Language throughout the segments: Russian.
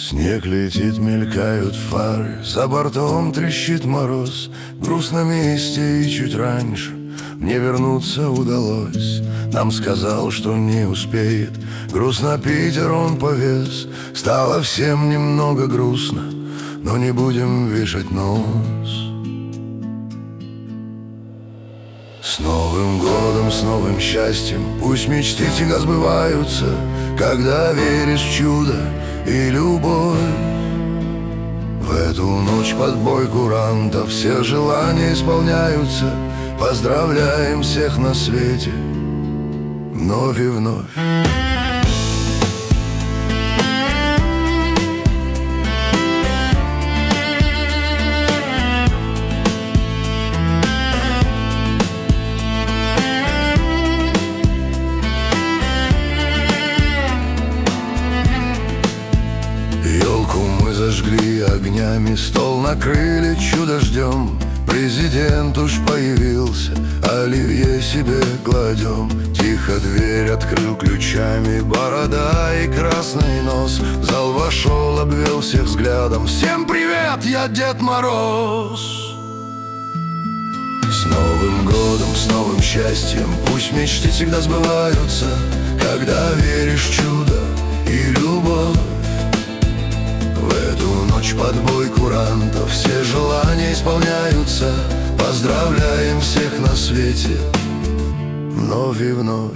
Снег летит, мелькают фары, за бортом трещит мороз. Грустно вместе и чуть раньше мне вернуться удалось. Нам сказал, что не успеет, грустно Питер он повез. Стало всем немного грустно, но не будем вешать нос. С Новым годом, с новым счастьем, пусть мечты всегда сбываются, когда веришь в чудо и любовь. В эту ночь под бой курантов все желания исполняются. Поздравляем всех на свете вновь и вновь. Елку мы зажгли огнями, стол накрыли, чудо ждем. Президент уж появился, оливье себе кладем. Тихо дверь открыл ключами, борода и красный нос. В зал вошел, обвел всех взглядом: всем привет, я Дед Мороз. С Новым годом, с новым счастьем, пусть мечты всегда сбываются, когда веришь в чудо и любовь. В эту ночь под бой курантов все желания исполняются. Поздравляем всех на свете вновь и вновь.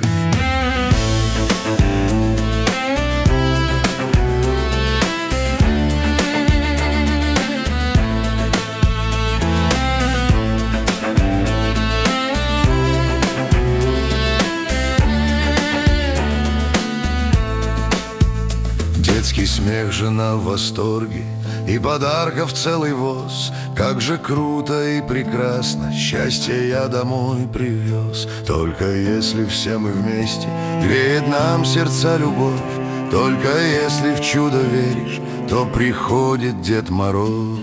Детский смех, жена в восторге, и подарков целый воз. Как же круто и прекрасно, счастье я домой привез. Только если все мы вместе, греет нам сердца любовь. Только если в чудо веришь, то приходит Дед Мороз.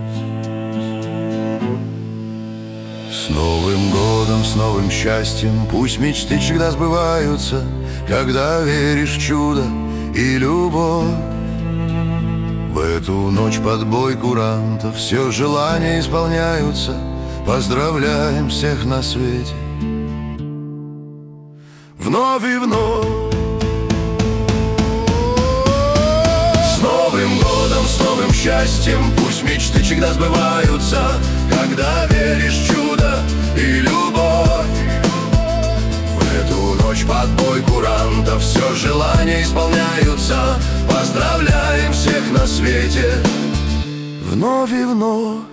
С Новым годом, с новым счастьем, пусть мечты всегда сбываются, когда веришь в чудо и любовь. В эту ночь под бой курантов все желания исполняются. Поздравляем всех на свете вновь и вновь. С Новым годом, с новым счастьем, пусть мечты всегда сбываются, когда веришь в чудо и любовь. В эту ночь под бой курантов все желания исполняются. Поздравляем всех на свете вновь и вновь.